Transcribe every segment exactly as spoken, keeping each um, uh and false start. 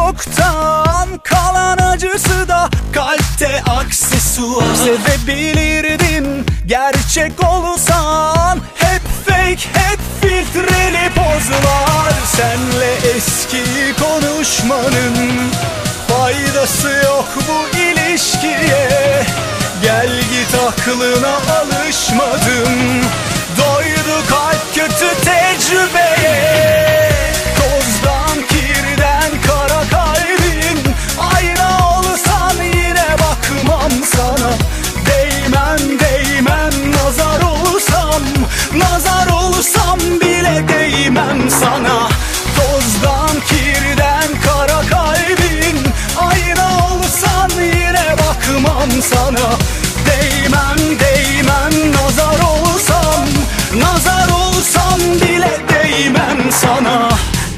çoktan kalan acısı da kalpte aksesuar. Sevebilirdin gerçek olsan, hep fake, hep filtreli pozlar. Senle eskiyi konuşmanın faydası yok bu ilişkiye. Gel git aklına alışmadım, doydu kalp kötü tecrübeye. Tozdan kirden kara kalbin, ayna olsan yine bakmam sana. Değmem değmem nazar olsam, nazar olsam bile değmem sana. Tozdan kirden kara kalbin, ayna olsan yine bakmam sana. Değmem değmem nazar olsam, nazar olsam bile değmem sana.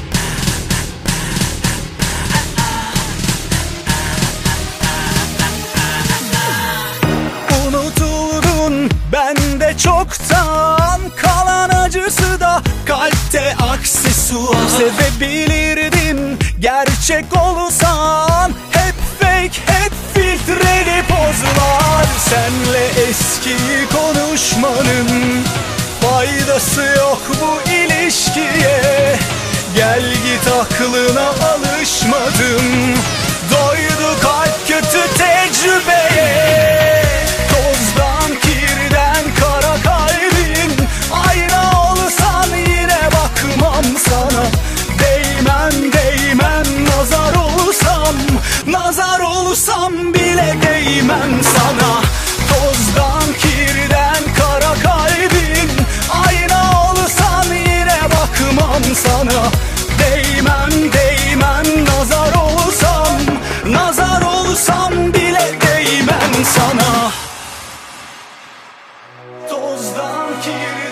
Unutuldun bende çoktan kalan acısı da kalpte aksesuar. Sevebilirdin gerçek olsan, hep fake, hep filtreli pozlar. Senle eskiyi konuşmanın faydası yok bu ilişkiye. Gel git aklına alışmadım, doydu kalp kötü tecrübeye. Tozdan kirden kara kalbin, ayna olsan yine bakmam sana. Değmem değmem nazar olsam, nazar olsam bile değmem sana. Tozdan kirden kara kalbin, ayna olsan yine bakmam sana. Değmem değmem nazar olsam, nazar olsam bile değmem sana. Tozdan kirden